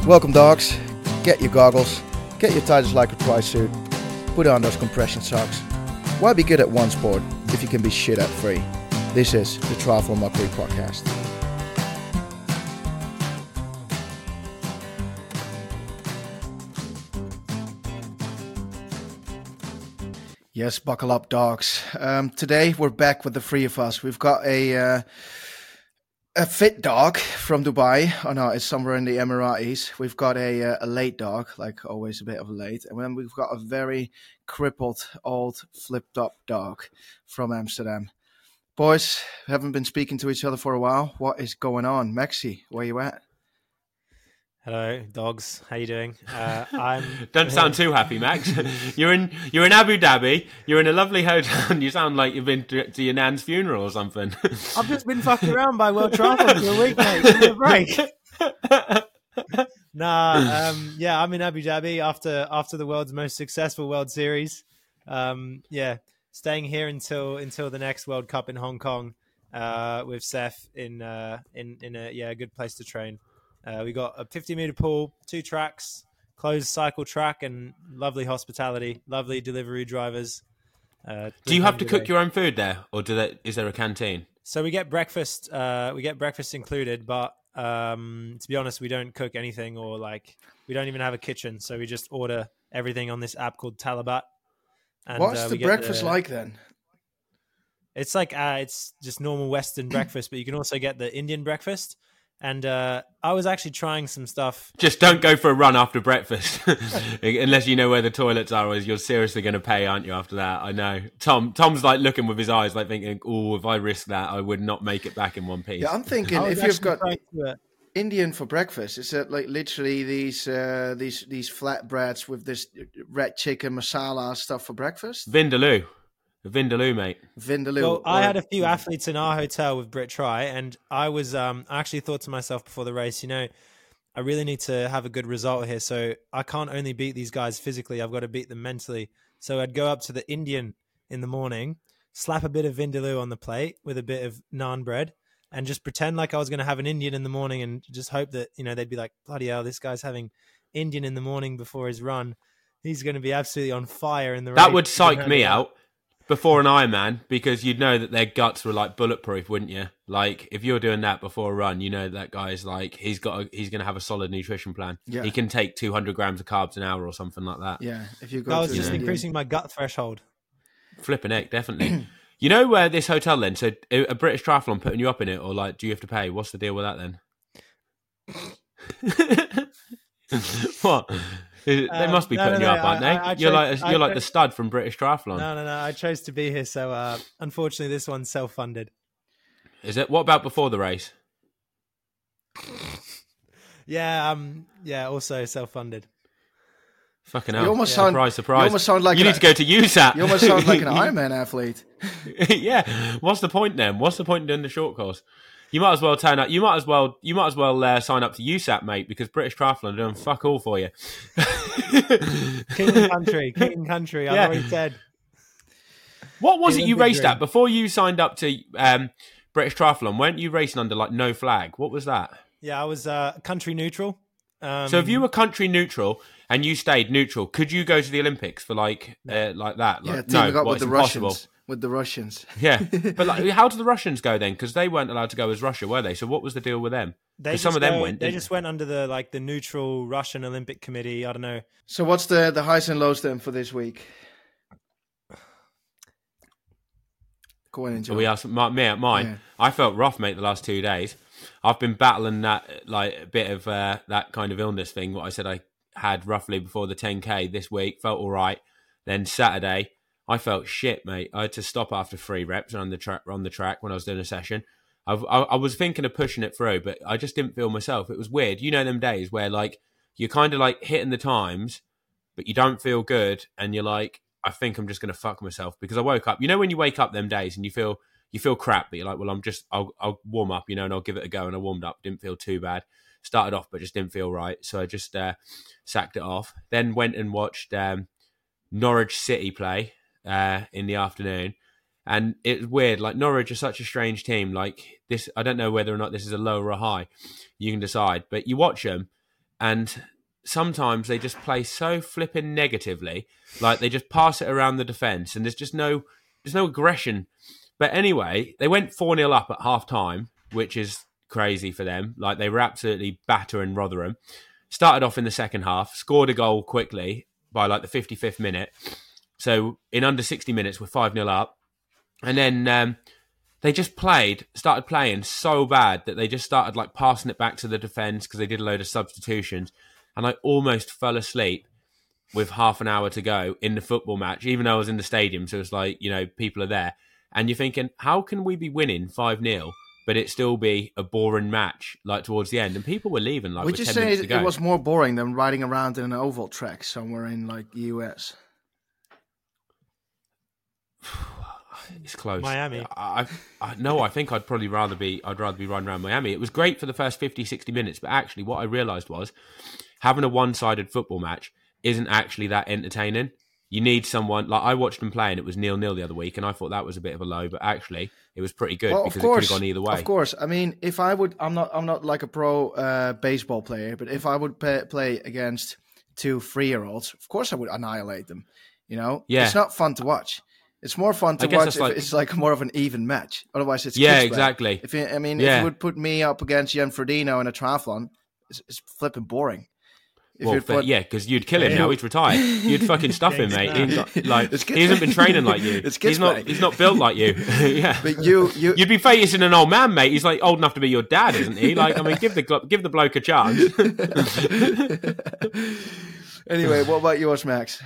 Welcome, dogs. Get your goggles, get your Titus Lycra tri suit, put on those compression socks. Why be good at one sport if you can be shit at three? This is the Triathlon Mockery Podcast. Yes, buckle up, dogs. Today we're back with the three of us. We've got a fit dog from Dubai. Oh no, it's somewhere in the Emiratis. We've got a late dog, like always a bit of a late. And then we've got a very crippled, old, flipped up dog from Amsterdam. Boys, haven't been speaking to each other for a while. What is going on? Maxi, where you at? Hello, dogs. How you doing? Don't sound too happy, Max. You're in Abu Dhabi. You're in a lovely hotel, and you sound like you've been to your nan's funeral or something. I've just been fucked around by World Triathlon for a week, mate. Give me a break. Yeah, I'm in Abu Dhabi after the world's most successful World Series. Staying here until the next World Cup in Hong Kong with Seth in a good place to train. We got a 50-meter pool, 2 tracks, closed cycle track, and lovely hospitality, lovely delivery drivers. Do you have to cook your own food there, or is there a canteen? So we get breakfast. We get breakfast included, but to be honest, we don't cook anything, or we don't even have a kitchen. So we just order everything on this app called Talabat. And, what's the breakfast like then? It's it's just normal Western breakfast, but you can also get the Indian breakfast. And I was actually trying some stuff. Just don't go for a run after breakfast, unless you know where the toilets are, or you're seriously going to pay, aren't you? After that, I know. Tom's like looking with his eyes, like thinking, "Oh, if I risk that, I would not make it back in one piece." Yeah, I'm thinking if you've got Indian for breakfast, is it like literally these flatbreads with this red chicken masala stuff for breakfast? Vindaloo, mate. Vindaloo. Well, I had a few athletes in our hotel with Brit Tri, and I was I actually thought to myself before the race, I really need to have a good result here. So I can't only beat these guys physically, I've got to beat them mentally. So I'd go up to the Indian in the morning, slap a bit of Vindaloo on the plate with a bit of naan bread, and just pretend like I was going to have an Indian in the morning, and just hope that, they'd be like, bloody hell, this guy's having Indian in the morning before his run. He's going to be absolutely on fire in the race. That would psych me out before an Ironman, because you'd know that their guts were like bulletproof, wouldn't you? Like if you're doing that before a run, that guy's like he's going to have a solid nutrition plan. Yeah. He can take 200 grams of carbs an hour or something like that. Yeah, if you go. I was just increasing my gut threshold. Flipping heck, definitely. Where this hotel then? So a British Triathlon putting you up in it, or do you have to pay? What's the deal with that then? What? They must be putting you up, aren't they? You're like the stud from British Triathlon. No. I chose to be here, so unfortunately, this one's self-funded. Is it? What about before the race? Yeah, also self-funded. Fucking hell! You almost surprise. You almost sound like you need to go to USAT. You almost sound like an Ironman athlete. Yeah. What's the point then? What's the point in doing the short course? You might as well turn up. You might as well sign up to USAT, mate, because British Triathlon are doing fuck all for you. King country. I've already said. What was it you raced at before you signed up to British Triathlon? Weren't you racing under no flag? What was that? Yeah, I was country neutral. So if you were country neutral and you stayed neutral, could you go to the Olympics for like that? Yeah, no, with the Russians. With the Russians. Yeah. But how did the Russians go then? Because they weren't allowed to go as Russia, were they? So what was the deal with them? Some of them went. They just went under the neutral Russian Olympic Committee. I don't know. So what's the highs and lows then for this week? Go on, enjoy. We asked mine. Yeah. I felt rough, mate, the last 2 days. I've been battling that a bit of that kind of illness thing. What I said I had roughly before the 10K this week. Felt all right. Then Saturday, I felt shit, mate. I had to stop after 3 reps on the track when I was doing a session. I was thinking of pushing it through, but I just didn't feel myself. It was weird. Them days where you're kind of hitting the times, but you don't feel good, and you're like, I think I'm just going to fuck myself, because I woke up. When you wake up them days and you feel crap, but you're like, well, I'll warm up, and I'll give it a go. And I warmed up, didn't feel too bad. Started off, but just didn't feel right, so I just sacked it off. Then went and watched Norwich City play in the afternoon, and it's weird. Norwich are such a strange team. This, I don't know whether or not this is a low or a high. You can decide, but you watch them, and sometimes they just play so flipping negatively, like they just pass it around the defence, and there's no aggression. But anyway, they went 4-0 up at half time, which is crazy for them. Like, they were absolutely battering Rotherham. Started off in the second half, scored a goal quickly by like the 55th minute. So in under 60 minutes, we're 5-0 up. And then they just started playing so bad that they just started like passing it back to the defence because they did a load of substitutions. And I almost fell asleep with half an hour to go in the football match, even though I was in the stadium. So it's like, people are there. And you're thinking, how can we be winning 5-0, but it still be a boring match like towards the end? And people were leaving like Would you 10 say minutes to go. it was more boring than riding around in an oval track somewhere in like the US? It's close. Miami. No, I think I'd rather be riding around Miami. It was great for the first 50, 60 minutes, but actually what I realised was having a one-sided football match isn't actually that entertaining. You need someone, like I watched them play and it was 0-0 the other week, and I thought that was a bit of a low, but actually it was pretty good because it could have gone either way. Of course. I mean, if I would, I'm not like a pro baseball player, but if I would play against 2 3-year-olds, of course I would annihilate them. Yeah. It's not fun to watch. It's more fun to watch if it's like more of an even match. Otherwise, it's exactly. If you would put me up against Jan Frodeno in a triathlon, it's flipping boring. Because you'd kill him now. He's retired. You'd fucking stuff him, mate. He hasn't been training like you. He's not built like you. Yeah, but you'd be facing an old man, mate. He's like old enough to be your dad, isn't he? Like, I mean, give the bloke a chance. Anyway, what about yours, Max?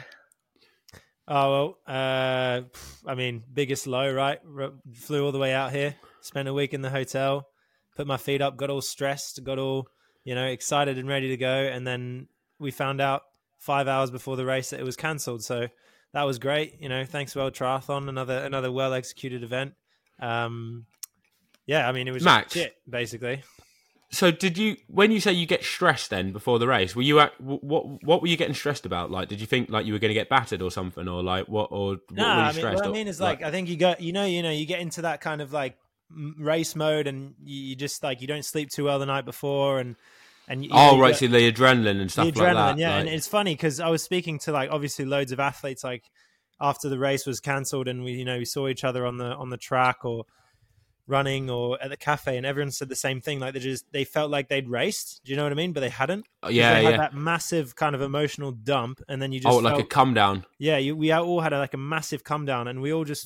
Oh, well, I mean, biggest low, right? Flew all the way out here, spent a week in the hotel, put my feet up, got all stressed, got all, excited and ready to go. And then we found out 5 hours before the race that it was cancelled. So that was great. Thanks World Triathlon, another well-executed event. I mean, it was Max, shit, basically. So did you, when you say you get stressed then before the race, were you what were you getting stressed about? Like, did you think like you were going to get battered or something, or like what were you stressed? What I mean is like I think you get you get into that kind of like race mode, and you just like you don't sleep too well the night before, and so the adrenaline and stuff like that. Yeah, like... and it's funny because I was speaking to like obviously loads of athletes like after the race was cancelled, and we saw each other on the track or running or at the cafe, and everyone said the same thing. Like they felt like they'd raced. Do you know what I mean? But they hadn't. They had that massive kind of emotional dump, and then you just like a come down. Yeah, we all had like a massive come down, and we all just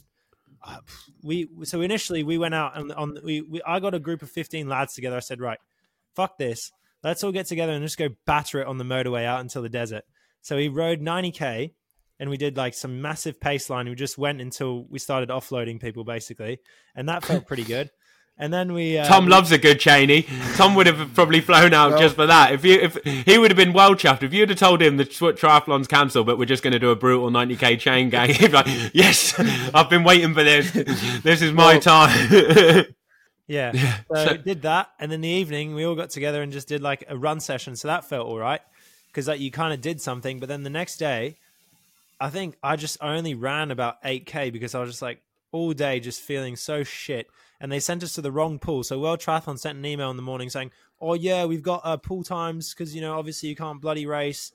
so initially we went out and I got a group of 15 lads together. I said, right, fuck this. Let's all get together and just go batter it on the motorway out until the desert. So we rode 90k. And we did like some massive pace line. We just went until we started offloading people, basically, and that felt pretty good. And then Tom loves a good Cheney. Tom would have probably flown out just for that. If he would have been well chuffed if you'd have told him the triathlon's cancelled, but we're just going to do a brutal 90k chain gang. He'd be like, yes, I've been waiting for this. This is my time. Yeah. So did that, and then the evening we all got together and just did like a run session. So that felt all right because like you kind of did something. But then the next day, I think I only ran about 8k because I was just like all day just feeling so shit. And they sent us to the wrong pool. So World Triathlon sent an email in the morning saying, oh yeah, we've got pool times because, obviously you can't bloody race.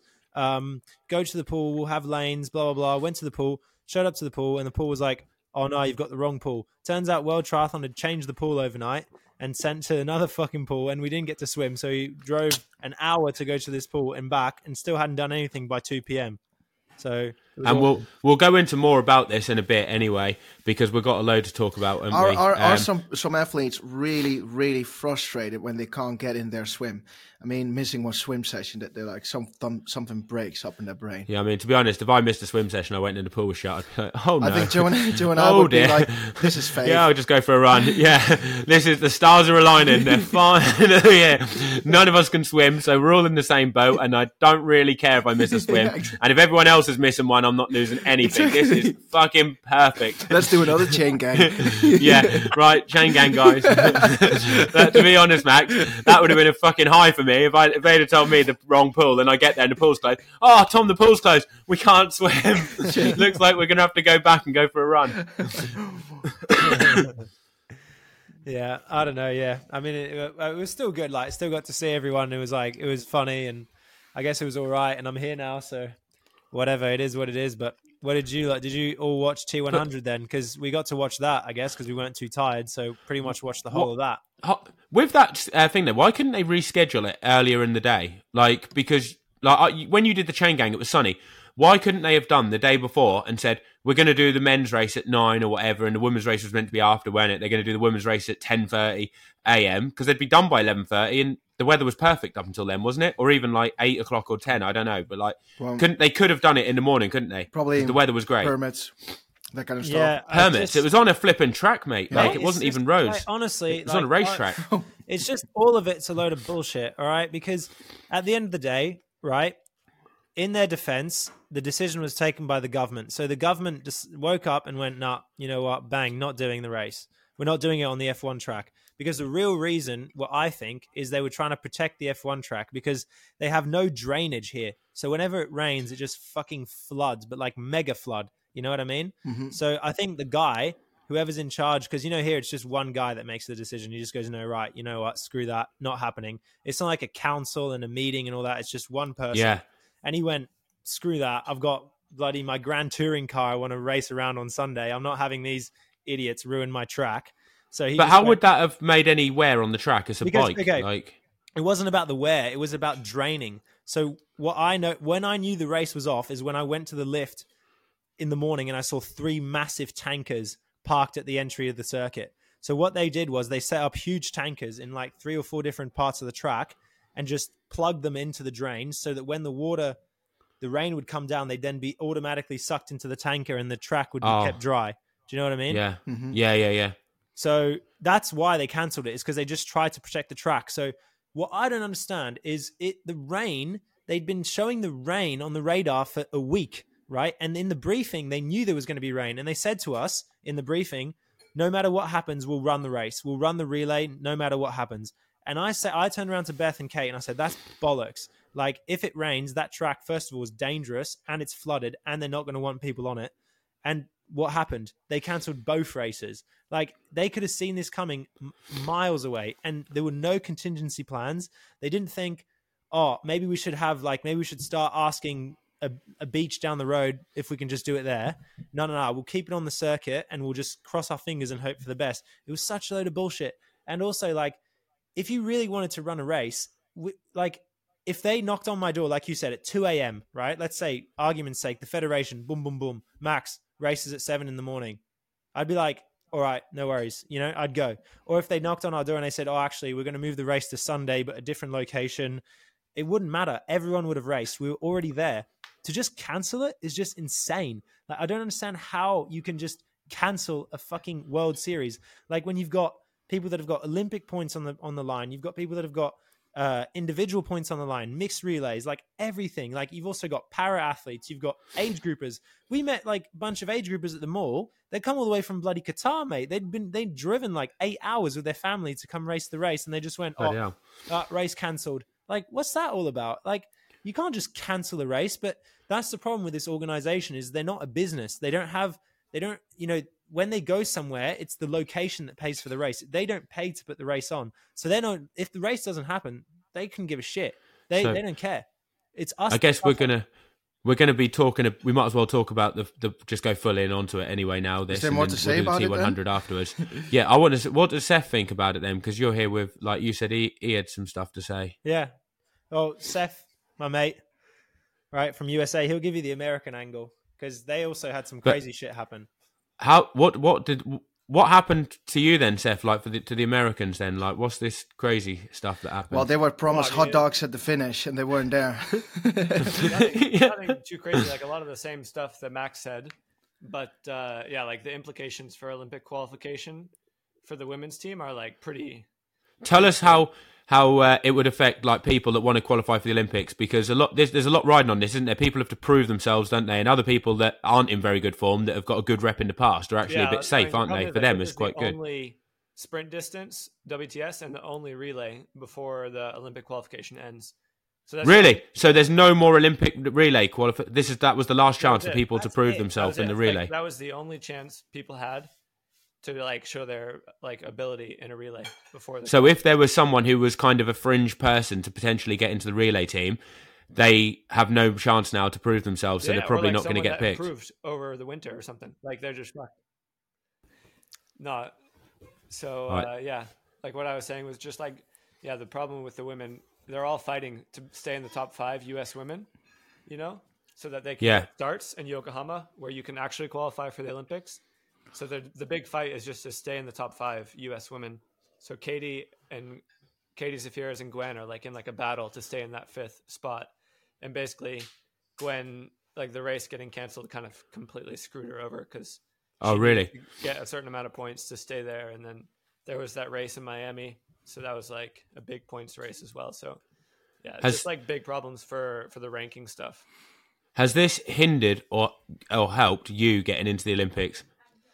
Go to the pool, we'll have lanes, blah, blah, blah. Went to the pool, showed up to the pool, and the pool was like, oh no, you've got the wrong pool. Turns out World Triathlon had changed the pool overnight and sent to another fucking pool, and we didn't get to swim. So we drove an hour to go to this pool and back and still hadn't done anything by 2 p.m. So, and we'll go into more about this in a bit anyway, because we've got a load to talk about. Are some athletes really, really frustrated when they can't get in their swim? I mean, missing one swim session, that they're like something breaks up in their brain. Yeah, I mean, to be honest, if I missed a swim session, I went in the pool was shut, I'd be like, oh no. I think Joe and I would be like, this is fake. Yeah, I'll just go for a run. Yeah, the stars are aligning. They're fine. Yeah, none of us can swim, so we're all in the same boat, and I don't really care if I miss a swim. Yeah, exactly. And if everyone else is missing one, I'm not losing anything. This is fucking perfect. Let's do another chain gang. Yeah, right, chain gang, guys. To be honest, Max, that would have been a fucking high for me if they'd have told me the wrong pool. Then I get there and the pool's closed. Oh, Tom, the pool's closed. We can't swim. Looks like we're gonna have to go back and go for a run. Yeah, I don't know. Yeah, I mean, it was still good. Like, still got to see everyone. It was funny, and I guess it was all right, and I'm here now, so whatever, it is what it is. But what did you like? Did you all watch T100 then? Because we got to watch that, I guess, because we weren't too tired, so pretty much watched the whole of that. With that thing, though, why couldn't they reschedule it earlier in the day? Like, because when you did the chain gang, it was sunny. Why couldn't they have done the day before and said, we're going to do the men's race at 9 or whatever, and the women's race was meant to be after, weren't it? They're going to do the women's race at 10:30 a.m. because they'd be done by 11:30, and the weather was perfect up until then, wasn't it? Or even like 8 o'clock or 10, I don't know. But like, they could have done it in the morning, couldn't they? Probably the weather was great. Permits, that kind of stuff. Yeah, Permits. It was on a flipping track, mate. Yeah. Like, it wasn't even roads. Like, honestly, it was on a racetrack. It's just all of it's a load of bullshit, all right? Because at the end of the day, right, in their defense, the decision was taken by the government. So the government just woke up and went, nah, you know what, bang, not doing the race. We're not doing it on the F1 track. Because the real reason, what I think, is they were trying to protect the F1 track because they have no drainage here. So whenever it rains, it just fucking floods, but like mega flood. You know what I mean? Mm-hmm. So I think the guy, whoever's in charge, because, you know, here it's just one guy that makes the decision. He just goes, no, right, you know what, screw that, not happening. It's not like a council and a meeting and all that. It's just one person. Yeah. And he went, screw that. I've got bloody my Grand Touring car I want to race around on Sunday. I'm not having these idiots ruin my track. So but how would that have made any wear on the track as a bike? Okay, like, it wasn't about the wear. It was about draining. So what I know, when I knew the race was off, is when I went to the lift in the morning and I saw 3 massive tankers parked at the entry of the circuit. So what they did was they set up huge tankers in like 3 or 4 different parts of the track and just plugged them into the drains so that when the rain would come down, they'd then be automatically sucked into the tanker and the track would be kept dry. Do you know what I mean? Yeah. Mm-hmm. Yeah. So that's why they cancelled it, is because they just tried to protect the track. So what I don't understand is the rain, they'd been showing the rain on the radar for a week, right? And in the briefing, they knew there was going to be rain. And they said to us in the briefing, no matter what happens, we'll run the race. We'll run the relay no matter what happens. And I turned around to Beth and Kate and I said, that's bollocks. Like, if it rains, that track, first of all, is dangerous and it's flooded and they're not going to want people on it. And what happened? They cancelled both races. Like, they could have seen this coming miles away and there were no contingency plans. They didn't think, maybe we should start asking a beach down the road if we can just do it there. No. We'll keep it on the circuit and we'll just cross our fingers and hope for the best. It was such a load of bullshit. And also, like, if you really wanted to run a race, if they knocked on my door, like you said, at 2 a.m., right? Let's say, argument's sake, the federation, boom, boom, boom, Max, races at 7 in the morning. I'd be like, all right, no worries. You know, I'd go. Or if they knocked on our door and they said, actually, we're going to move the race to Sunday, but a different location, it wouldn't matter. Everyone would have raced. We were already there. To just cancel it is just insane. Like, I don't understand how you can just cancel a fucking World Series. Like, when you've got people that have got Olympic points on the line, you've got people that have got individual points on the line, mixed relays, like everything. Like, you've also got para athletes, you've got age groupers. We met like a bunch of age groupers at the mall. They'd come all the way from bloody Qatar, mate. They'd driven like 8 hours with their family to come race the race, and they just went, race cancelled. Like, what's that all about? Like, you can't just cancel a race. But that's the problem with this organization, is they're not a business. They don't, you know, when they go somewhere, it's the location that pays for the race. They don't pay to put the race on. So they don't, if the race doesn't happen, they can give a shit. They don't care. It's us. I guess we're gonna be talking. We might as well talk about the just go full in onto it anyway now. This, is there more to say about it then? T100 afterwards. Yeah, I want to. What does Seth think about it then? Because you're here with, like you said, he had some stuff to say. Yeah. Oh, Seth, my mate, right, from USA, he'll give you the American angle, because they also had some crazy shit happen. What happened to you then, Seth? Like, to the Americans then? Like, what's this crazy stuff that happened? Well, they were promised hot dogs at the finish and they weren't there. Nothing too crazy. Like, a lot of the same stuff that Max said, but like the implications for Olympic qualification for the women's team are like pretty. Tell us how it would affect like people that want to qualify for the Olympics, because there's a lot riding on this, isn't there? People have to prove themselves, don't they? And other people that aren't in very good form, that have got a good rep in the past, are actually a bit safe, aren't they? For them, it's quite good. Only sprint distance WTS and the only relay before the Olympic qualification ends. So that's really? So there's no more Olympic relay qualification. That was the last chance for people to prove themselves in the relay. That was the only chance people had to like show their like ability in a relay before. So if there was someone who was kind of a fringe person to potentially get into the relay team, they have no chance now to prove themselves, so they're probably or like not going to get picked. Improved over the winter or something. Like they're just fucked. No, so Right. yeah, like what I was saying was just like, yeah, the problem with the women, they're all fighting to stay in the top 5 U.S. women, you know, so that they can get starts in Yokohama where you can actually qualify for the Olympics. So the big fight is just to stay in the top 5 U.S. women. So Katie Zafiris and Gwen are like in like a battle to stay in that 5th spot. And basically Gwen, like the race getting canceled kind of completely screwed her over because really? Get a certain amount of points to stay there. And then there was that race in Miami. So that was like a big points race as well. So yeah, it's just like big problems for the ranking stuff. Has this hindered or helped you getting into the Olympics?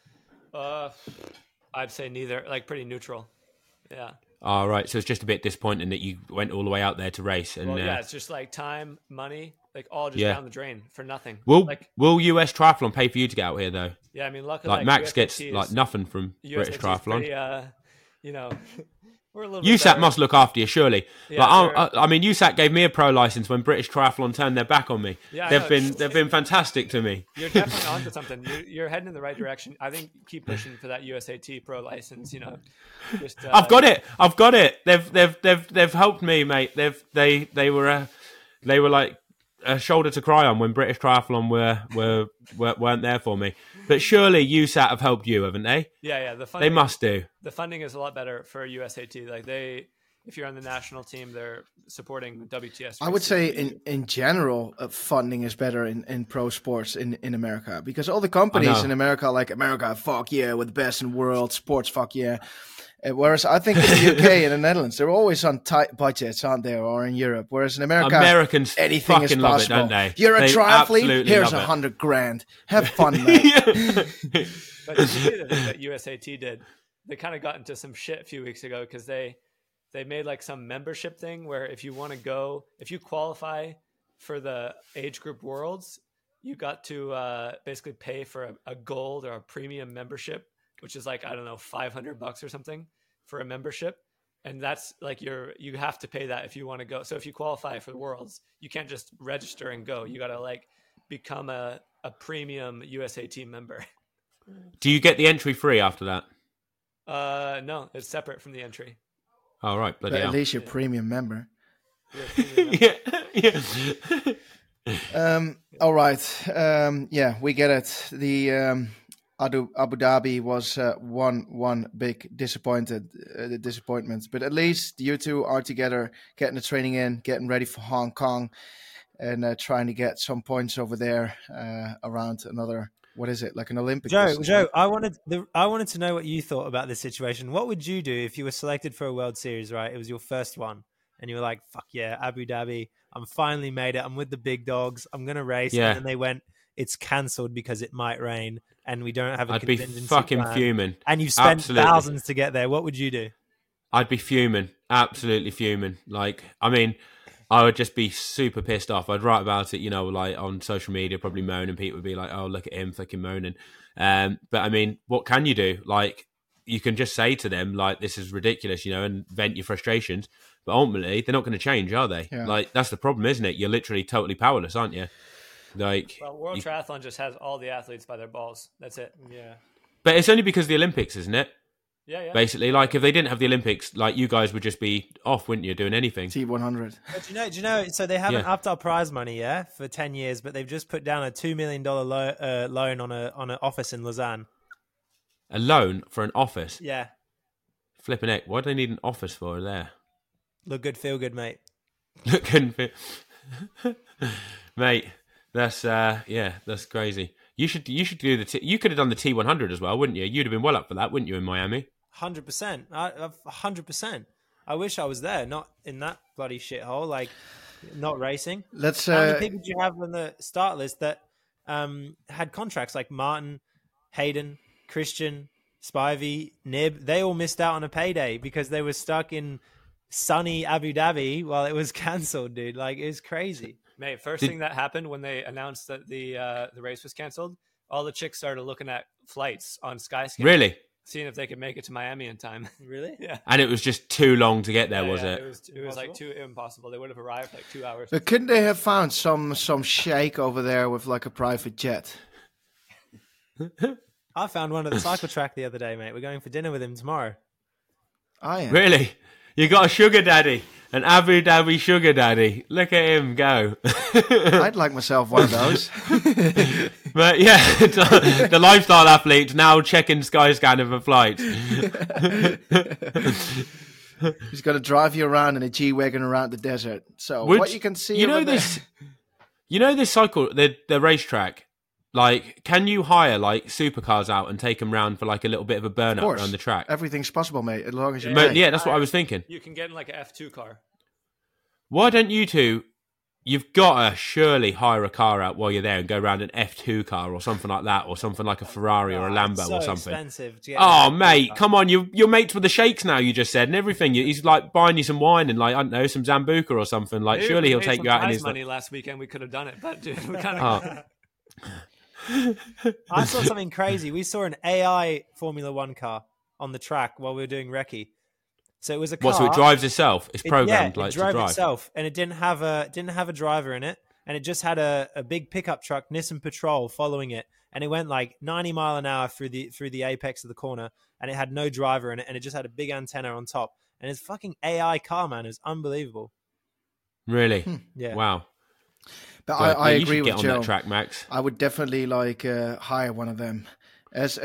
I'd say neither, like pretty neutral. Yeah. All right. So it's just a bit disappointing that you went all the way out there to race. And yeah, it's just like time, money, like all just down the drain for nothing. Will US Triathlon pay for you to get out here though? Yeah, I mean, luckily, like Max gets like nothing from British Triathlon. Pretty, you know, we're a little USAT must look after you, surely. Yeah, I mean, USAT gave me a pro license when British Triathlon turned their back on me. Yeah, they've been fantastic to me. You're definitely onto something. You're heading in the right direction. I think keep pushing for that USAT pro license. You know, just I've got it. They've helped me, mate. They were like a shoulder to cry on when British Triathlon weren't there for me. But surely USAT have helped you, haven't they? Yeah. They must do. The funding is a lot better for USAT. Like if you're on the national team, they're supporting WTS. I would say in general, funding is better in pro sports in America because all the companies in America, like America, fuck yeah, with the best in the world, sports, fuck yeah. Whereas I think in the UK and the Netherlands, they're always on tight budgets, aren't they? Or in Europe. Whereas in America, Americans anything is possible. Love it, don't they? You're a triathlete, here's $100,000. Have fun, mate. But you see the thing that USAT did, they kind of got into some shit a few weeks ago because they made like some membership thing where if you qualify for the age group worlds, you got to basically pay for a gold or a premium membership, which is like, I don't know, $500 or something for a membership. And that's like you have to pay that if you want to go. So if you qualify for the worlds, you can't just register and go. You got to like become a premium USAT member. Do you get the entry free after that? No, it's separate from the entry. All right, but at least you're premium member. Yeah. All right. Yeah, we get it. The Abu Dhabi was one big disappointment, but at least you two are together, getting the training in, getting ready for Hong Kong, and trying to get some points over there around another. What is it, like an Olympic? Joe, I wanted to know what you thought about this situation. What would you do if you were selected for a World Series, right? It was your first one, and you were like, fuck yeah, Abu Dhabi, I'm finally made it. I'm with the big dogs. I'm going to race. Yeah. And then they went, it's cancelled because it might rain, and we don't have a contingency plan. I'd be fucking fuming. And you've spent thousands to get there. What would you do? I'd be fuming. Absolutely fuming. Like, I mean, I would just be super pissed off. I'd write about it, you know, like on social media, probably moan, and people would be like, oh, look at him fucking moaning. But I mean, what can you do? Like, you can just say to them, like, this is ridiculous, you know, and vent your frustrations. But ultimately, they're not going to change, are they? Yeah. Like, that's the problem, isn't it? You're literally totally powerless, aren't you? Like, well, World Triathlon just has all the athletes by their balls. That's it. Yeah. But it's only because of the Olympics, isn't it? Yeah. Basically, like if they didn't have the Olympics, like you guys would just be off, wouldn't you, doing anything? T100. But do you know? So they haven't upped our prize money, for 10 years, but they've just put down a $2 million loan on an office in Lausanne. A loan for an office? Yeah. Flipping heck! What do they need an office for there? Look good, feel good, mate. Look good, feel... mate. That's that's crazy. You should do you could have done the T100 as well, wouldn't you? You'd have been well up for that, wouldn't you, in Miami? 100%. 100%. I wish I was there, not in that bloody shithole, like not racing. How many people do you have on the start list that had contracts like Martin, Hayden, Christian, Spivey, Nib? They all missed out on a payday because they were stuck in sunny Abu Dhabi while it was cancelled, dude. Like, it's crazy. Mate, first thing that happened when they announced that the race was canceled, all the chicks started looking at flights on Skyscanner. Really? seeing if they could make it to Miami in time. Really? Yeah. And it was just too long to get there, was Yeah, it? It was like too impossible. They would have arrived like 2 hours. But couldn't they have found some sheikh over there with like a private jet? I found one at the cycle track the other day, mate. We're going for dinner with him tomorrow. I am. Really? You got a sugar daddy, an Abu Dhabi sugar daddy. Look at him go. I'd like myself one of those. But yeah, the lifestyle athlete now checking Skyscanner for flights. He's going to drive you around in a G-Wagon around the desert. So what you can see you know over there- this, you know this cycle, the racetrack. Like, can you hire like supercars out and take them round for like a little bit of a burn Of up course. around the track? Everything's possible, mate, as long as you But pay. yeah, that's what I was thinking. You can get in like an F2 car. Why don't you two? You've got to surely hire a car out while you're there and go around an F2 car or something like that, or something like a Ferrari or a Lambo It's so or something. expensive to get Oh, in. mate, come on. You're mates with the sheikhs now, you just said, and everything. He's like buying you some wine and like, I don't know, some Zambuca or something. Like, Maybe surely if he'll we take made you out in some his... prize money last weekend. We could have done it, but dude, we kind of. I saw something crazy. We saw an AI Formula One car on the track while we were doing recce. So it was a car. What, so it drives itself? It's programmed it like to drove drive. itself, and it didn't have a driver in it, and it just had a big pickup truck, Nissan Patrol, following it, and it went like 90 mile an hour through the apex of the corner, and it had no driver in it, and it just had a big antenna on top, and it's fucking AI car, man. It was unbelievable. Really? Yeah. Wow. But God, I you agree should with get on Joe. that track, Max. I would definitely like hire one of them. First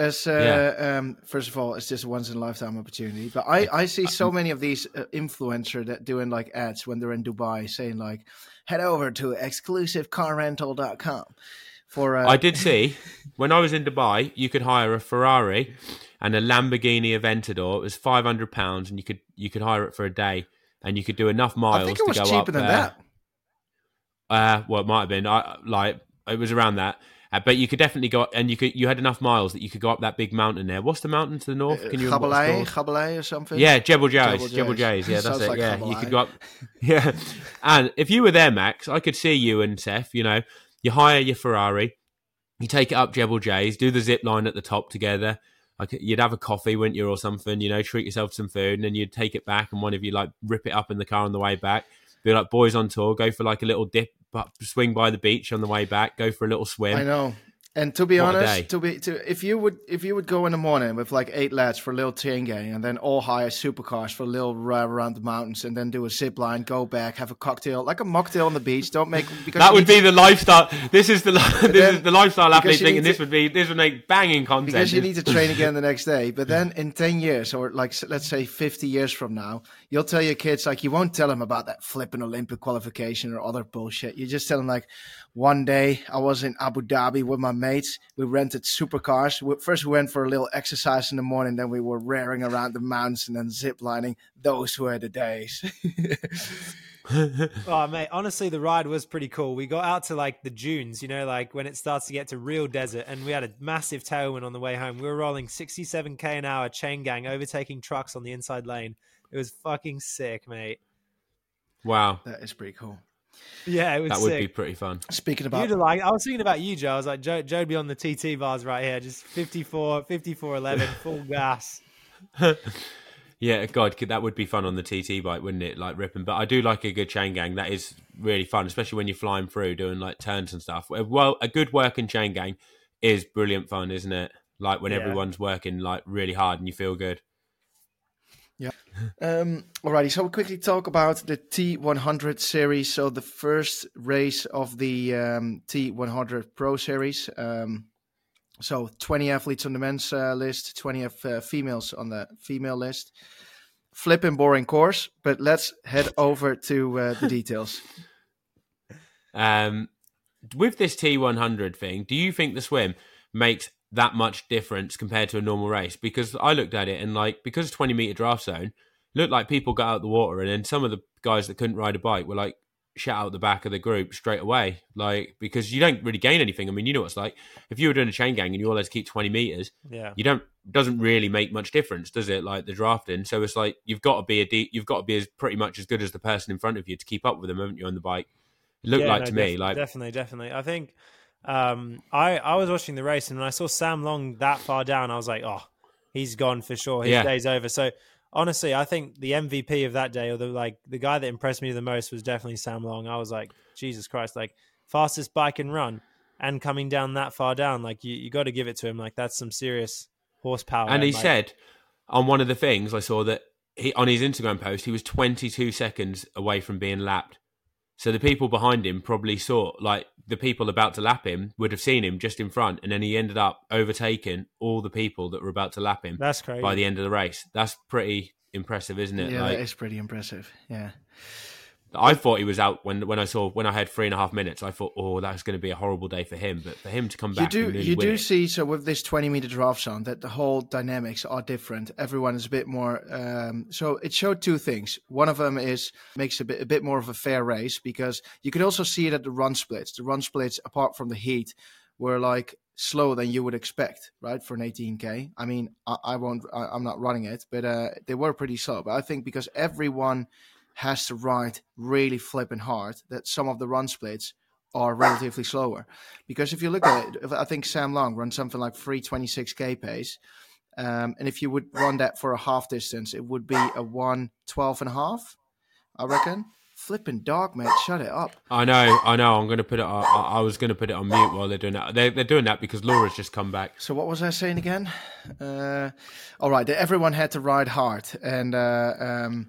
of all, it's just a once in a lifetime opportunity. But I see so many of these influencers that doing like ads when they're in Dubai, saying like, head over to exclusivecarrental.com for. I did see when I was in Dubai, you could hire a Ferrari and a Lamborghini Aventador. It was £500, and you could hire it for a day, and you could do enough miles I think it was to go cheaper up than there. that. Well, it might have been. It was around that. But you could definitely go, and you had enough miles that you could go up that big mountain there. What's the mountain to the north? Can you remember what it's called? Chabalay or something? Yeah, Jebel Jais. Jebel Jebel Jais. Jais. Yeah, that's Sounds it. like Yeah, you Chabalay. could go up. Yeah, and if you were there, Max, I could see you and Seth. You know, you hire your Ferrari, you take it up Jebel Jais, do the zip line at the top together. You'd have a coffee, wouldn't you, or something? You know, treat yourself to some food, and then you'd take it back, and one of you like rip it up in the car on the way back. Be like boys on tour, go for like a little dip, swing by the beach on the way back, go for a little swim. I know. And to be What a honest, day. if you would go in the morning with like 8 lads for a little chain gang, and then all hire supercars for a little ride around the mountains, and then do a zip line, go back, have a cocktail, like a mocktail on the beach. Don't make because That you would need be the lifestyle. This is the lifestyle athlete you thinking need this would make banging content. because you need to train again the next day. But then in 10 years, or like let's say 50 years from now, you'll tell your kids, like, you won't tell them about that flipping Olympic qualification or other bullshit. You just tell them, like, one day I was in Abu Dhabi with my mates. We rented supercars. First we went for a little exercise in the morning. Then we were raring around the mountains and then zip lining. Those were the days. Oh, mate, honestly, the ride was pretty cool. We got out to like the dunes, you know, like when it starts to get to real desert, and we had a massive tailwind on the way home. We were rolling 67k an hour chain gang, overtaking trucks on the inside lane. It was fucking sick, mate. Wow, That is pretty cool. Yeah, it was that sick. would be pretty fun. Speaking about I was thinking about you, Joe. I was like, Joe'd be on the TT bars right here, just 54, 11, full gas. Yeah, God, that would be fun on the TT bike, wouldn't it? Like ripping. But I do like a good chain gang. That is really fun, especially when you're flying through, doing like turns and stuff. Well, a good working chain gang is brilliant fun, isn't it? Like when everyone's working like really hard and you feel good. Yeah. Alrighty, so we'll quickly talk about the T100 series. So the first race of the T100 Pro Series. So 20 athletes on the men's list, 20 females on the female list. Flipping boring course, but let's head over to the details. With this T100 thing, do you think the swim makes that much difference compared to a normal race? Because I looked at it and like, because 20 meter draft zone, looked like people got out the water, and then some of the guys that couldn't ride a bike were like shut out the back of the group straight away. Like, because you don't really gain anything. I mean, you know what it's like. If you were doing a chain gang and you always keep 20 meters, doesn't really make much difference, does it? Like the drafting. So it's like you've got to be as pretty much as good as the person in front of you to keep up with them, haven't you, on the bike? It looked to me like definitely. I think I was watching the race, and when I saw Sam Long that far down, I was like, oh, he's gone for sure. His day's over. So honestly, I think the MVP of that day, or the guy that impressed me the most, was definitely Sam Long. I was like, Jesus Christ, like fastest bike and run, and coming down that far down, like you got to give it to him. Like that's some serious horsepower. And he said on one of the things I saw that on his Instagram post, he was 22 seconds away from being lapped. So the people behind him probably saw, like the people about to lap him would have seen him just in front, and then he ended up overtaking all the people that were about to lap him. That's crazy. By the end of the race. That's pretty impressive, isn't it? Yeah, that is pretty impressive. Yeah. I thought he was out when I had 3.5 minutes. I thought, oh, that's going to be a horrible day for him. But for him to come back, you do see. So with this 20-meter draft zone, that the whole dynamics are different. Everyone is a bit more. So it showed two things. One of them makes a bit more of a fair race, because you could also see it at the run splits. The run splits, apart from the heat, were like slower than you would expect, right, for an 18K. I mean, I'm not running it, but they were pretty slow. But I think because everyone has to ride really flipping hard, that some of the run splits are relatively slower. Because if you look at it, I think Sam Long runs something like 3:26K pace. And if you would run that for a half distance, it would be a 1:12.5, I reckon. Flipping dog, mate, shut it up. I know. I'm going to put it on. I was going to put it on mute while they're doing that. They're doing that because Laura's just come back. So what was I saying again? All right, everyone had to ride hard. And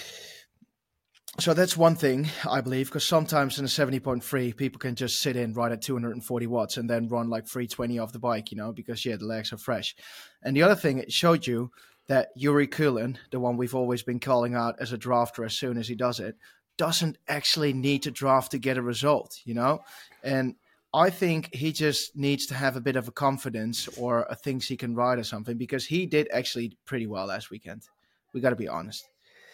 so that's one thing, I believe, because sometimes in a 70.3, people can just sit in right at 240 watts and then run like 320 off the bike, because, the legs are fresh. And the other thing, it showed you that Yuri Kulin, the one we've always been calling out as a drafter as soon as he does it, doesn't actually need to draft to get a result, And I think he just needs to have a bit of a confidence or thinks he can ride or something, because he did actually pretty well last weekend. We got to be honest.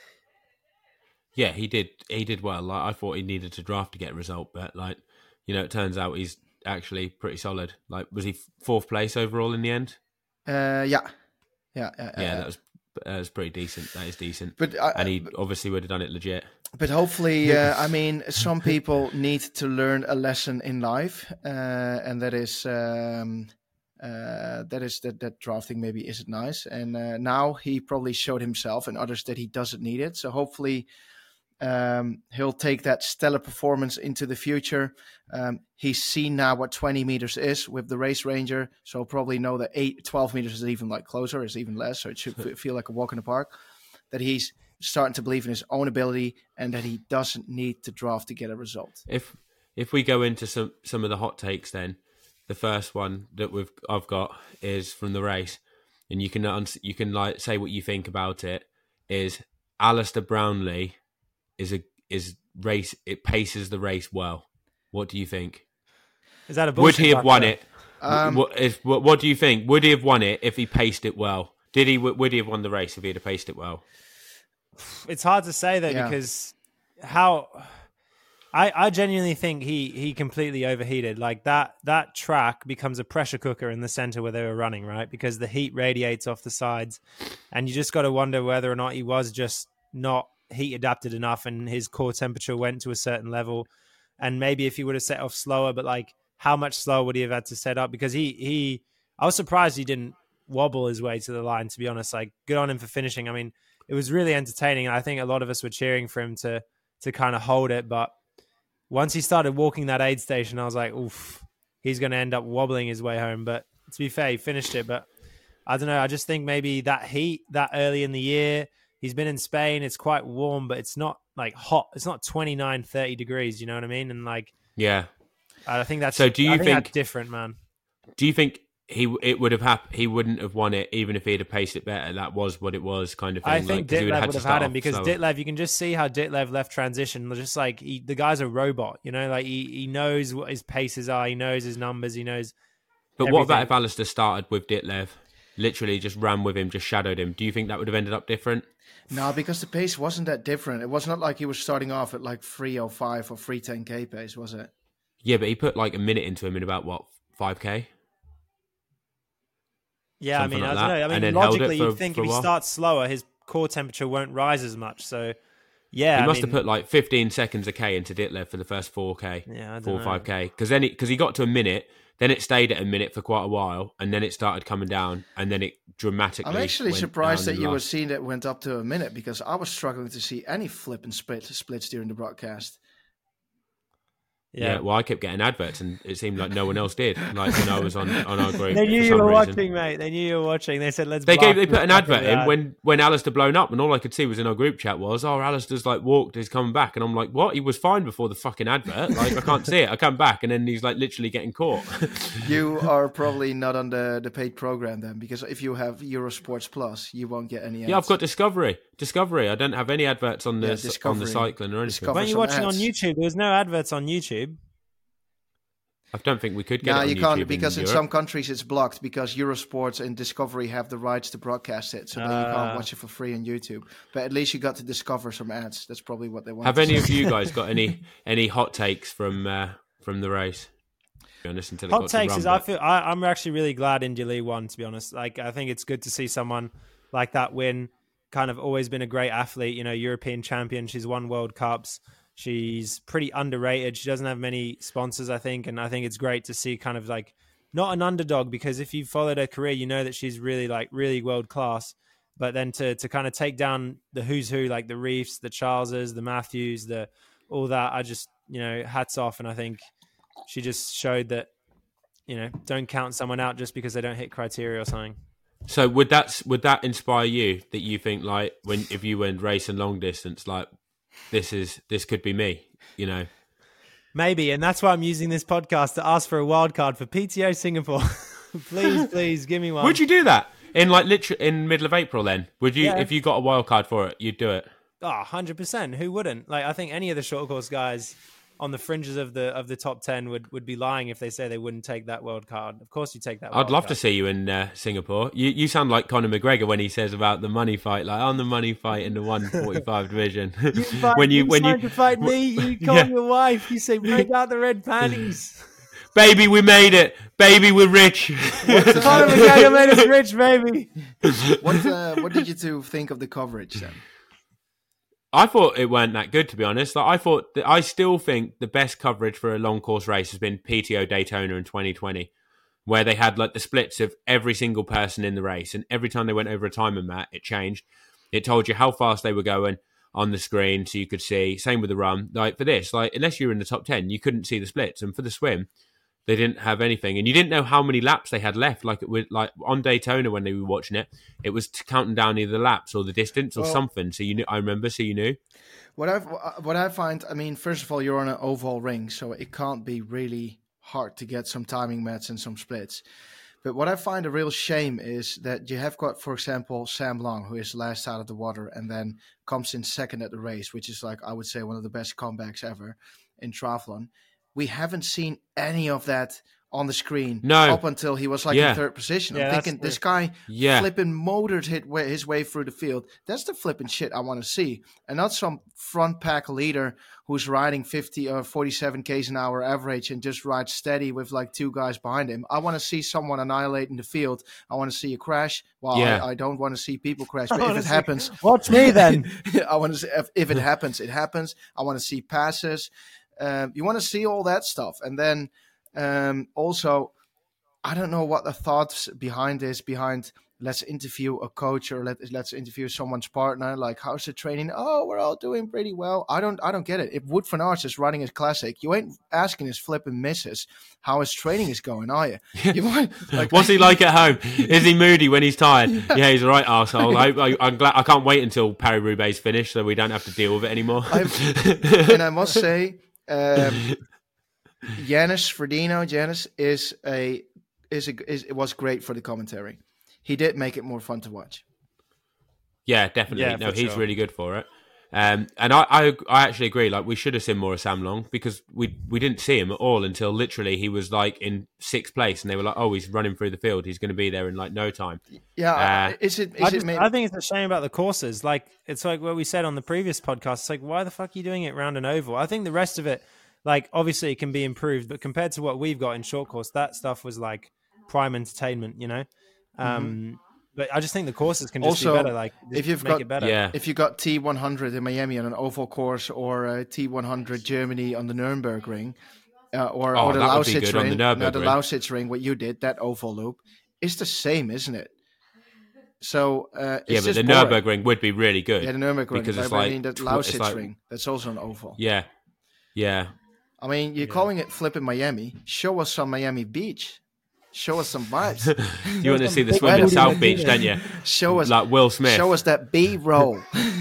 Yeah, he did. He did well. Like, I thought he needed to draft to get a result, but it turns out he's actually pretty solid. Like, was he fourth place overall in the end? Yeah. That was pretty decent. That is decent. But and he obviously would have done it legit. But hopefully, I mean, some people need to learn a lesson in life, and that is that drafting maybe isn't nice. And now he probably showed himself and others that he doesn't need it. So hopefully he'll take that stellar performance into the future. He's seen now what 20 meters is with the Race Ranger, so he'll probably know that 12 meters is even like closer, is even less, so it should feel like a walk in the park. That he's starting to believe in his own ability and that he doesn't need to draft to get a result. If we go into some of the hot takes, then the first one that I've got is from the race, and you can like say what you think about it. Is Alistair Brownlee it paces the race well? What do you think? Is that a would he have won it? What do you think? Would he have won it if he paced it well? Would he have won the race if he had paced it well? It's hard to say though, because I genuinely think he completely overheated. Like that track becomes a pressure cooker in the center where they were running, right? Because the heat radiates off the sides, and you just got to wonder whether or not he was just not heat adapted enough, and his core temperature went to a certain level. And maybe if he would have set off slower, but like how much slower would he have had to set up? Because I was surprised he didn't wobble his way to the line, to be honest. Like, good on him for finishing. I mean, it was really entertaining, and I think a lot of us were cheering for him to kind of hold it. But once he started walking that aid station, I was like, oof, he's going to end up wobbling his way home. But to be fair, he finished it. But I don't know. I just think maybe that heat that early in the year, he's been in Spain. It's quite warm, but it's not like hot. It's not 29, 30 degrees. You know what I mean? And like, yeah, I think that's, so do you think that's different, man? Do you think he wouldn't have won it even if he'd have paced it better? That was what it was, kind of thing. I think like, Ditlev would have had him, because Ditlev, you can just see how Ditlev left transition. Just like the guy's a robot, like he knows what his paces are, he knows his numbers, he knows. But everything. What about if Alistair started with Ditlev, literally just ran with him, just shadowed him? Do you think that would have ended up different? No, because the pace wasn't that different. It was not like he was starting off at like 3:05 or 3:10K pace, was it? Yeah, but he put like a minute into him in about, what, 5K? Yeah, something I like don't know. I and mean, logically, you'd think if he starts slower, his core temperature won't rise as much. So, yeah. He must have put like 15 seconds a K into Ditlev for the first 4K. Yeah, I don't 4 or 5K. Because he got to a minute, Then it stayed at a minute for quite a while, and then it started coming down, and then it dramatically. I'm actually went surprised down that in you were last- seeing that went up to a minute, because I was struggling to see any flip and splits during the broadcast. Yeah, well, I kept getting adverts, and it seemed like no one else did. Like when I was on our group, They knew for you some were reason. watching, mate. They knew you were watching. They said, "Let's." They blast put this an back advert the ad. in when Alistair blown up, and all I could see was in our group chat was, "Oh, Alistair's like walked, he's coming back," and I'm like, "What? He was fine before the fucking advert. Like I can't see it. I come back, and then he's like literally getting caught." You are probably not on the paid program then, because if you have Eurosports Plus, you won't get any ads. Yeah, I've got Discovery. I don't have any adverts on the Discovery. cycling or anything. Discovery. Weren't you some watching on ads. YouTube? There was no adverts on YouTube. I don't think we could get No, it on you YouTube can't, because in Europe. some countries it's blocked, because Eurosports and Discovery have the rights to broadcast it, so then you can't watch it for free on YouTube. But at least you got to discover some ads. That's probably what they want. Have any of you guys got any hot takes from the race? To be honest, until it Hot got to takes run, is but- I'm actually really glad Indy Lee won, to be honest. Like, I think it's good to see someone like that win. Kind of always been a great athlete, European champion. She's won World Cups. She's pretty underrated. She doesn't have many sponsors, I think. And I think it's great to see kind of like not an underdog, because if you've followed her career, you know that she's really world class. But then to kind of take down the who's who, like the Reefs, the Charleses, the Matthews, all that, I just, hats off. And I think she just showed that, don't count someone out just because they don't hit criteria or something. So would that inspire you, that you think like if you went race and long distance, like this could be me, Maybe, and that's why I'm using this podcast to ask for a wild card for PTO Singapore. please give me one. Would you do that in like literally in middle of April? Then would you, Yeah. if you got a wild card for it, you'd do it? Oh, 100%. Who wouldn't? Like, I think any of the short course guys on the fringes of the top 10 would be lying if they say they wouldn't take that wild card. Of course you take that wild I'd love card. to see you in Singapore. You sound like Conor McGregor when he says about the money fight, like on the money fight in the 145 division. when you to fight me, you call Yeah. your wife, you say, break out the red panties. baby, we made it. Baby, we're rich. Conor McGregor made us rich, baby. What did you two think of the coverage then? I thought it weren't that good, to be honest. Like, I still think the best coverage for a long course race has been PTO Daytona in 2020, where they had like the splits of every single person in the race, and every time they went over a timer mat, it changed. It told you how fast they were going on the screen, so you could see. Same with the run. Like for this, like unless you were in the top 10, you couldn't see the splits, and for the swim, they didn't have anything, and you didn't know how many laps they had left. Like it was like on Daytona when they were watching it, it was counting down either the laps or the distance or something. So you knew. I remember, so you knew. What I find, I mean, first of all, you're on an oval ring, so it can't be really hard to get some timing mats and some splits. But what I find a real shame is that you have got, for example, Sam Long, who is last out of the water and then comes in second at the race, which is like, I would say, one of the best comebacks ever in triathlon. We haven't seen any of that on the screen up until he was like in third position. Yeah, I'm thinking this guy flipping motored his way through the field. That's the flipping shit I want to see. And not some front pack leader who's riding 50 or 47 k's an hour average and just rides steady with like two guys behind him. I want to see someone annihilating the field. I want to see a crash. Well, I don't want to see people crash, but if it happens... Watch me then. I want to see if it happens, it happens. I want to see passes. You want to see all that stuff. And then also, I don't know what the thoughts behind let's interview a coach or let's interview someone's partner. Like, how's the training? Oh, we're all doing pretty well. I don't get it. If Wout van Aert is running his classic, you ain't asking his flipping missus how his training is going, are you? You want, like, what's he like at home? Is he moody when he's tired? Yeah, he's a right arsehole. I'm glad. I can't wait until Paris-Roubaix is finished so we don't have to deal with it anymore. And I must say, Janis was great for the commentary. He did make it more fun to watch. Yeah, definitely. Yeah, no, for he's sure. really good for it. And I actually agree. Like, we should have seen more of Sam Long, because we didn't see him at all until literally he was like in sixth place, and they were like, "Oh, he's running through the field. He's going to be there in like no time." Yeah, I think it's a shame about the courses. Like, it's like what we said on the previous podcast. It's like, why the fuck are you doing it round and oval? I think the rest of it, like, obviously it can be improved, but compared to what we've got in short course, that stuff was like prime entertainment, But I just think the courses can just also be better. Like, if you've make got it better. if you got T100 in Miami on an oval course or T100 Germany on the Nuremberg ring, or the that would be Lausitz good on the ring. No, the Nürburgring. Lausitz ring, what you did, that oval loop, is the same, isn't it? So it's Yeah, but just the boring. Nürburgring would be really good. Yeah, the Nürburgring. because it's but I like mean, the it's Lausitz like- ring, that's also an oval. Yeah, yeah. I mean, you're calling it flipping Miami. Show us some Miami Beach. Show us some vibes. You want to see the big swim at booty South men, Beach, yeah. don't you? Show us Like Will Smith. Show us that B-roll.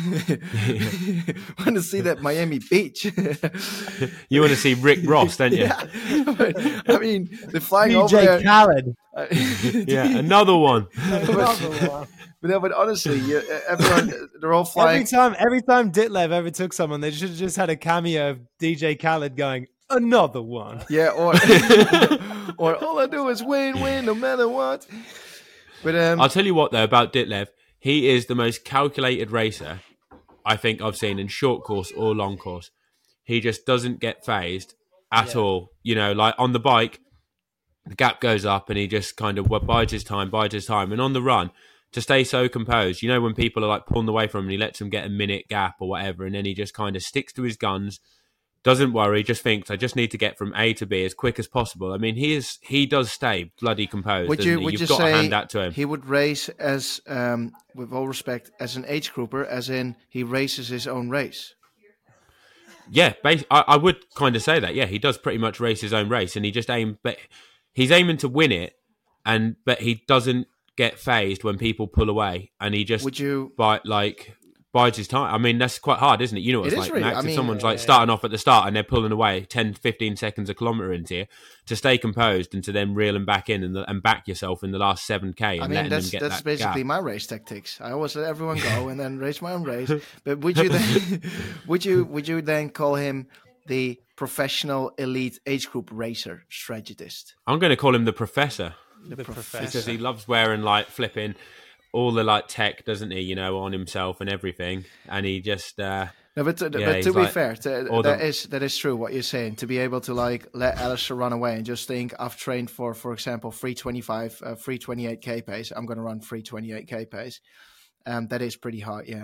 Want to see that Miami Beach? You want to see Rick Ross, don't you? Yeah. I mean, they're flying over DJ there. Khaled. Yeah, another one. But honestly, everyone, they're all flying. Every time Ditlev ever took someone, they should have just had a cameo of DJ Khaled going, another one. Yeah, or all I do is win, no matter what. But I'll tell you what, though, about Ditlev. He is the most calculated racer I think I've seen in short course or long course. He just doesn't get phased at all. You know, like on the bike, the gap goes up and he just kind of bides his time. And on the run, to stay so composed, you know, when people are like pulling away from him and he lets them get a minute gap or whatever, and then he just kind of sticks to his guns, doesn't worry, just thinks, I just need to get from A to B as quick as possible. I mean, he does stay bloody composed. would you You've got to say hand that to him. he would race as, with all respect, as an age grouper, as in he races his own race? Yeah, I would kind of say that. Yeah, he does pretty much race his own race, and he just but he's aiming to win it, but he doesn't get phased when people pull away, and he just bides his time. I mean, that's quite hard, isn't it? You know what It it's is like, really- Max. I If mean, someone's like starting off at the start and they're pulling away 10, 15 seconds a kilometre into you, to stay composed and to then reel them back in and back yourself in the last 7K and I mean, letting them get that's that basically gap. my race tactics. I always let everyone go and then race my own race. But would you then would you then call him the professional elite age group racer strategist? I'm going to call him the professor. The professor. Because he loves wearing like flipping all the like tech, doesn't he? You know, on himself and everything, and he just. No, but to he's be like- fair, all that the- is true what you're saying. To be able to like let Alistair run away and just think, I've trained for example, 325, 328k pace. I'm going to run 328k pace. That is pretty hard, yeah.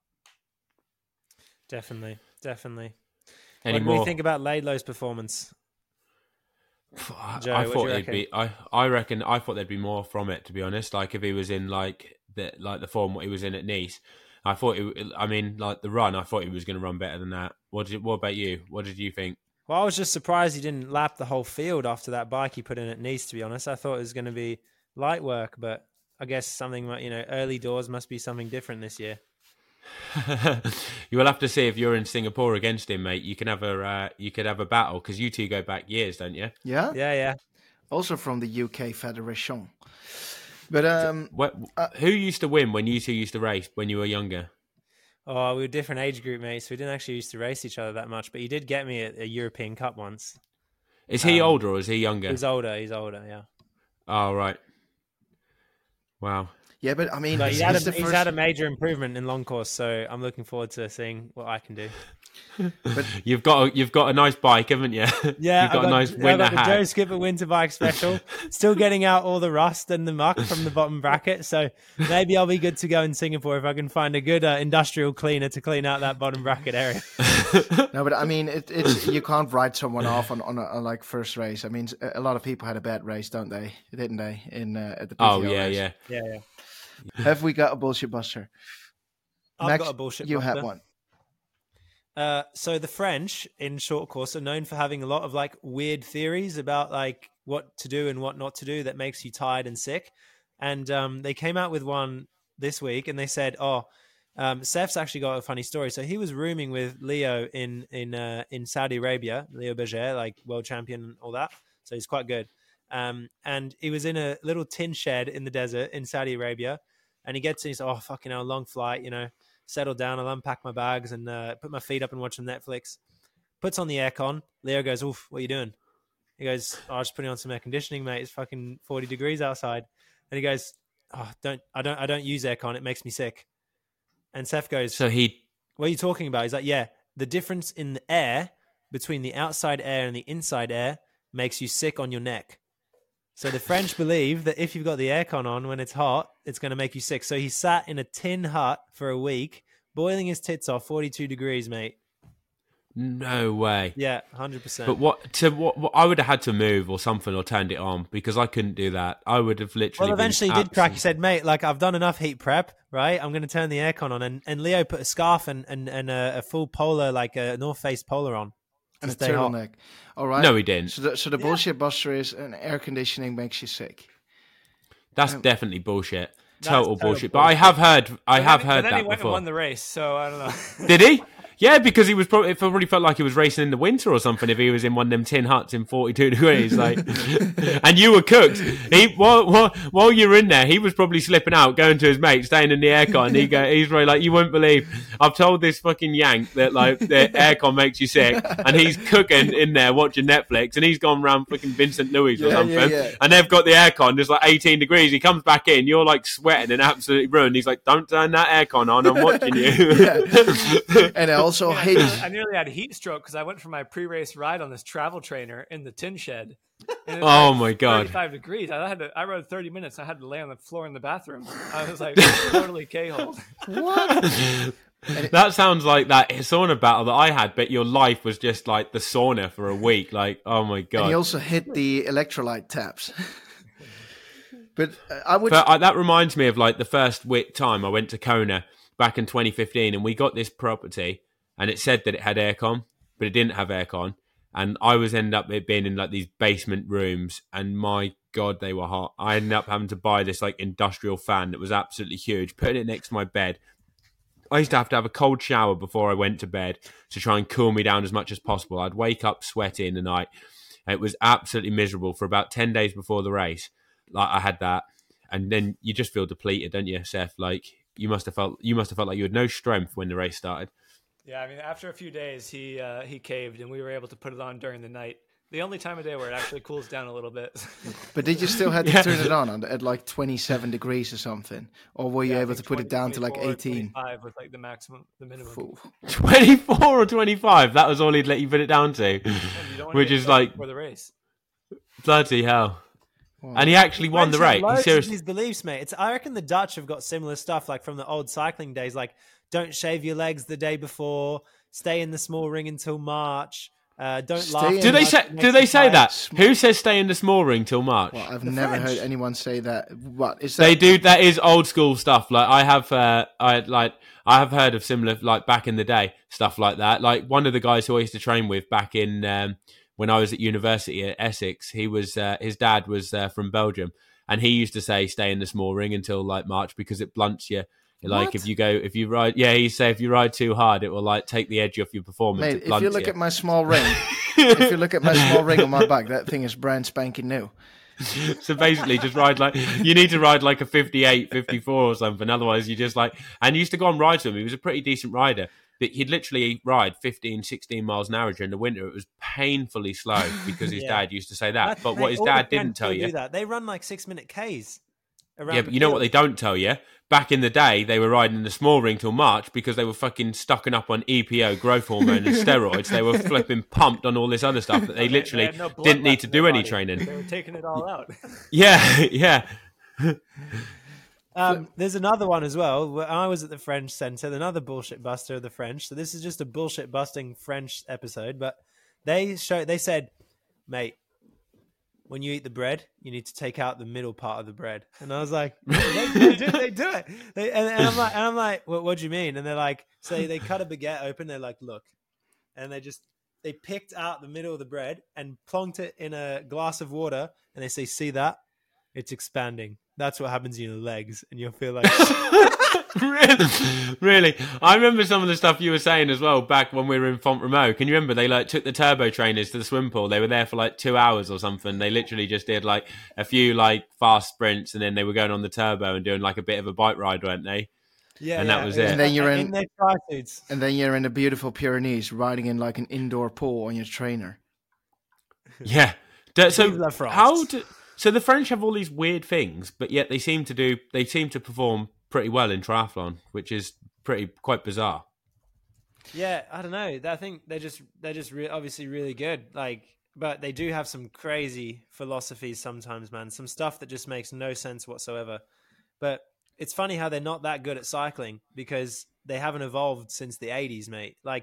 Definitely. Any What do more? we think about Laidlow's performance? Joe, I what do thought you it'd be. I reckon. I thought there'd be more from it. To be honest, like if he was in like the form what he was in at Nice, I thought. I mean, like the run, I thought he was going to run better than that. What about you? What did you think? Well, I was just surprised he didn't lap the whole field after that bike he put in at Nice, to be honest. I thought it was going to be light work, but I guess something, early doors must be something different this year. You will have to see if you're in Singapore against him, mate. You can have a battle because you two go back years, don't you? Yeah? Yeah. Also from the UK Federation. But Who used to win when you two used to race when you were younger? Oh, we were different age group mates. We didn't actually used to race each other that much, but he did get me at a European Cup once. Is he older or is he younger? He's older, yeah. Oh, right. Wow. yeah, but I mean, But he's he's the had first- a major improvement in long course, so I'm looking forward to seeing what I can do. You've got a nice bike, haven't you? Yeah, You've got a nice I winter got the Joe hat. Skipper Winter Bike Special. Still getting out all the rust and the muck from the bottom bracket, so maybe I'll be good to go in Singapore if I can find a good industrial cleaner to clean out that bottom bracket area. No, but I mean, it's you can't write someone off on a like first race. I mean, a lot of people had a bad race, didn't they? In at the PTO Oh race. yeah. Yeah. Have we got a bullshit buster? I've Max, got a bullshit You buster. had one. So the French in short course are known for having a lot of like weird theories about like what to do and what not to do that makes you tired and sick. And they came out with one this week and they said, Seth's actually got a funny story. So he was rooming with Leo in Saudi Arabia, Leo Berger, like world champion and all that. So he's quite good. And he was in a little tin shed in the desert in Saudi Arabia. And he gets in, he's like, oh, fucking hell, long flight, settle down. I'll unpack my bags and put my feet up and watch some Netflix. Puts on the aircon. Leo goes, oof, what are you doing? He goes, oh, I was just putting on some air conditioning, mate. It's fucking 40 degrees outside. And he goes, oh, I don't use aircon. It makes me sick. And Seth goes, So what are you talking about? He's like, yeah, the difference in the air between the outside air and the inside air makes you sick on your neck. So the French believe that if you've got the aircon on when it's hot, it's going to make you sick. So he sat in a tin hut for a week, boiling his tits off, 42 degrees, mate. No way. Yeah, 100%. But what I would have had to move or something or turned it on because I couldn't do that. I would have literally. Well, eventually he did crack. He said, "Mate, like I've done enough heat prep, right? I'm going to turn the aircon on." And Leo put a scarf and a full polar, like a North Face polar on, and a turtleneck. All right. No, he didn't. So the bullshit buster is an air conditioning makes you sick. That's definitely bullshit. Total bullshit. But I have heard that he went before. And won the race, so I don't know. Did he? Yeah, because he was it probably felt like he was racing in the winter or something. If he was in one of them tin huts in 42 degrees, like, and you were cooked. While you were in there, he was probably slipping out, going to his mate, staying in the aircon. He's really like, you won't believe. I've told this fucking yank that like the aircon makes you sick, and he's cooking in there watching Netflix, and he's gone round fucking Vincent Louis or something, and they've got the aircon. There's like 18 degrees. He comes back in, you're like sweating and absolutely ruined. He's like, don't turn that aircon on. I'm watching you. And also I nearly had heat stroke because I went for my pre-race ride on this travel trainer in the tin shed. And oh my god! 35 degrees. I rode 30 minutes. I had to lay on the floor in the bathroom. I was like totally K-holed. What? That sounds like that sauna battle that I had, but your life was just like the sauna for a week. Like, oh my god! And he also hit the electrolyte taps. But that reminds me of like the first time I went to Kona back in 2015, and we got this property. And it said that it had aircon, but it didn't have aircon. And I ended up being in like these basement rooms, and my god, they were hot. I ended up having to buy this like industrial fan that was absolutely huge, putting it next to my bed. I used to have a cold shower before I went to bed to try and cool me down as much as possible. I'd wake up sweaty in the night. It was absolutely miserable for about 10 days before the race. Like I had that, and then you just feel depleted, don't you, Seth? Like you must have felt like you had no strength when the race started. Yeah, I mean, after a few days, he caved, and we were able to put it on during the night. The only time of day where it actually cools down a little bit. But did you still have to turn it on at like 27 degrees or something? Or were you able to put it down to like 18? 25 was like the minimum. 24 or 25? That was all he'd let you put it down to. Which is like... For the race. Bloody hell. Wow. And he actually won the race. He seriously... His beliefs, mate. I reckon the Dutch have got similar stuff like from the old cycling days, like don't shave your legs the day before, stay in the small ring until March, don't laugh. Do they say that? Who says stay in the small ring till March? Well, I've never heard anyone say that. What is that? They do. That is old school stuff. Like I have heard of similar, like back in the day, stuff like that. Like one of the guys who I used to train with back in when I was at university at Essex, he was his dad was from Belgium, and he used to say stay in the small ring until like March because it blunts you. Like if you ride, he say if you ride too hard, it will like take the edge off your performance. Mate, if you look at my small ring, on my back, that thing is brand spanking new. So basically, just ride like you need to ride like a 58, 54 or something. Otherwise, you just like. And he used to go on rides with him. He was a pretty decent rider. But he'd literally ride 15, 16 miles an hour during the winter. It was painfully slow because his dad used to say that. But what his dad didn't tell you, they run like 6-minute Ks. Yeah, but you know what they don't tell you? Back in the day, they were riding in the small ring till March because they were fucking stocking up on EPO, growth hormone, and steroids. They were flipping pumped on all this other stuff that they literally didn't need to do any training. They were taking it all out. Yeah. There's another one as well. I was at the French Centre, another bullshit buster of the French. So this is just a bullshit busting French episode. But they said, mate, when you eat the bread, you need to take out the middle part of the bread. And I was like, they do it. And I'm like, what do you mean? And they're like, so they cut a baguette open. They're like, look, and they picked out the middle of the bread and plonked it in a glass of water. And they say, see that? It's expanding. That's what happens in your legs, and you'll feel like really. I remember some of the stuff you were saying as well back when we were in Font-Romeu. Can you remember they like took the turbo trainers to the swim pool? They were there for like 2 hours or something. They literally just did like a few like fast sprints, and then they were going on the turbo and doing like a bit of a bike ride, weren't they? Yeah, and that was it. And then you're in their tri-suits. And then you're in the beautiful Pyrenees, riding in like an indoor pool on your trainer. Yeah. So how do? So the French have all these weird things, but yet they seem to perform pretty well in triathlon, which is quite bizarre. Yeah, I don't know. I think they're just obviously really good. Like, but they do have some crazy philosophies sometimes, man. Some stuff that just makes no sense whatsoever. But it's funny how they're not that good at cycling because they haven't evolved since the 80s, mate. Like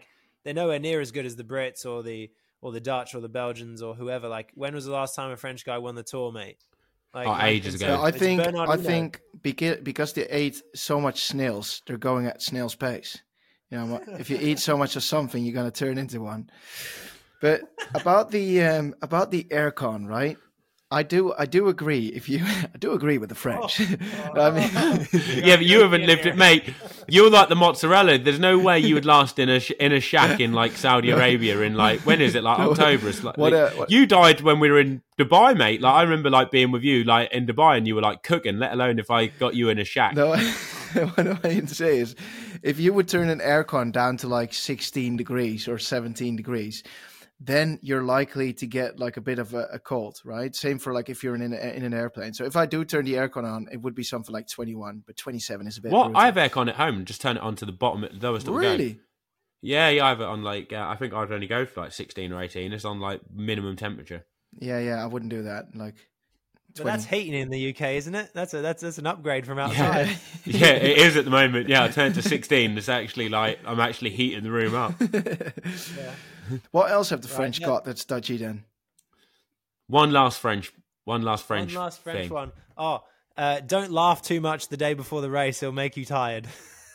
they're nowhere near as good as the Brits or the Dutch or the Belgians or whoever. Like, when was the last time a French guy won the Tour, mate? Like, ages ago. Yeah, I It's think Bernardino. because they ate so much snails, they're going at snail's pace. You know, if you eat so much of something, you're going to turn into one. But about the aircon, right? I do agree. I do agree with the French. I mean, Yeah, but you haven't lived it, mate. You're like the mozzarella. There's no way you would last in a shack in like Saudi Arabia in like, when is it, like October? It's like, you died when we were in Dubai, mate. Like, I remember like being with you like in Dubai, and you were like cooking. Let alone if I got you in a shack. No, what I mean to say is, if you would turn an aircon down to like 16 degrees or 17 degrees, then you're likely to get like a bit of a cold, right? Same for like if you're in an airplane. So if I do turn the aircon on, it would be something like 21, but 27 is a bit. What? brutal. I have aircon at home and just turn it on to the bottom, the lowest it will go. Really? Yeah, I have it on like, I think I'd only go for like 16 or 18. It's on like minimum temperature. Yeah, I wouldn't do that. Like, But that's heating in the UK, isn't it? That's an upgrade from outside. Yeah, it is at the moment. Yeah, I turned to 16. It's actually like, I'm actually heating the room up. Yeah. What else have the French got that's dodgy then? One last French One last French thing. one. Oh, don't laugh too much the day before the race. It'll make you tired.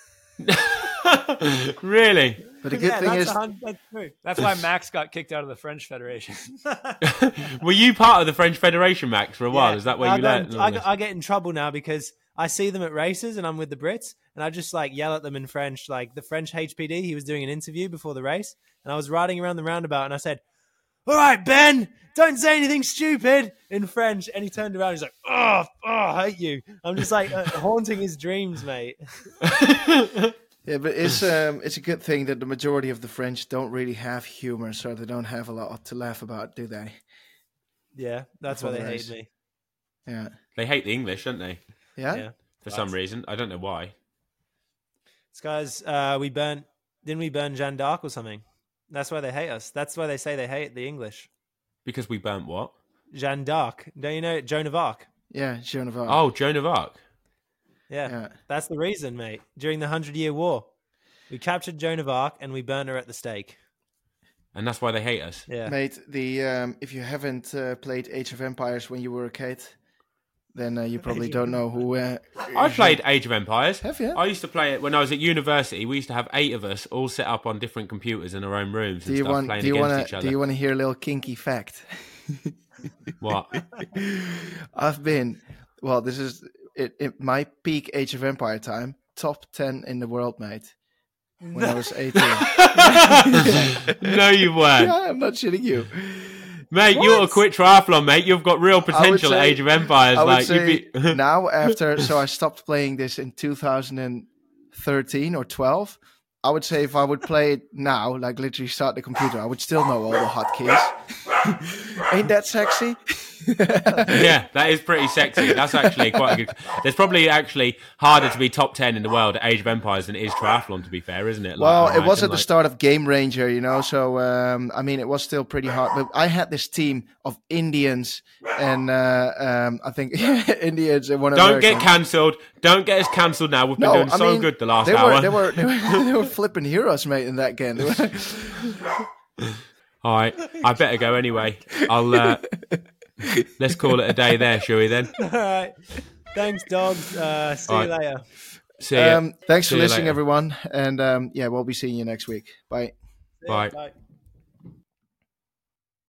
Really? But the good thing is, that's true. That's why Max got kicked out of the French Federation. Were you part of the French Federation, Max, for a while? Is that where you learned? I get in trouble now because I see them at races and I'm with the Brits and I just like yell at them in French. Like the French HPD, he was doing an interview before the race and I was riding around the roundabout and I said, "All right, Ben, don't say anything stupid," in French. And he turned around and he's like, oh, I hate you. I'm just like haunting his dreams, mate. yeah, but it's a good thing that the majority of the French don't really have humor, so they don't have a lot to laugh about, do they? Yeah, that's why Before they the hate race. me. Yeah. They hate the English, don't they? Yeah? For some reason. I don't know why. This guys, didn't we burn Jeanne d'Arc or something? That's why they hate us. That's why they say they hate the English. Because we burnt what? Jeanne d'Arc. Don't you know Joan of Arc? Yeah, Joan of Arc. Oh, Joan of Arc. Yeah, that's the reason, mate. During the 100-Year War, we captured Joan of Arc and we burned her at the stake. And that's why they hate us. Yeah, Mate, if you haven't played Age of Empires when you were a kid, then you probably don't know who... I played Age of Empires. Have you? I used to play it when I was at university. We used to have 8 of us all set up on different computers in our own rooms and stuff, playing against each other. Do you want to hear a little kinky fact? What? This is my peak Age of Empire time, top 10 in the world, mate, when I was 18. No, you weren't. Yeah, I'm not shitting you. Mate, you ought to quit triathlon, mate. You've got real potential at Age of Empires. I would Like, say now so I stopped playing this in 2013 or 12. I would say if I would play it now, like literally start the computer, I would still know all the hotkeys. Ain't that sexy? Yeah, that is pretty sexy. That's actually quite a good... There's probably actually harder to be top 10 in the world at Age of Empires than it is triathlon, to be fair, isn't it? Well, it was at the start of Game Ranger, you know, so, I mean, it was still pretty hard. But I had this team of Indians and I think Indians and one of Don't get cancelled. Don't get us cancelled now. We've been doing so good the last hour. They were flipping heroes, mate, in that game. All right, I better go anyway. Let's call it a day there, shall we then? All right. Thanks, dogs. See you later. See ya. Thanks See for you listening, later. everyone. And we'll be seeing you next week. Bye. Bye. Bye.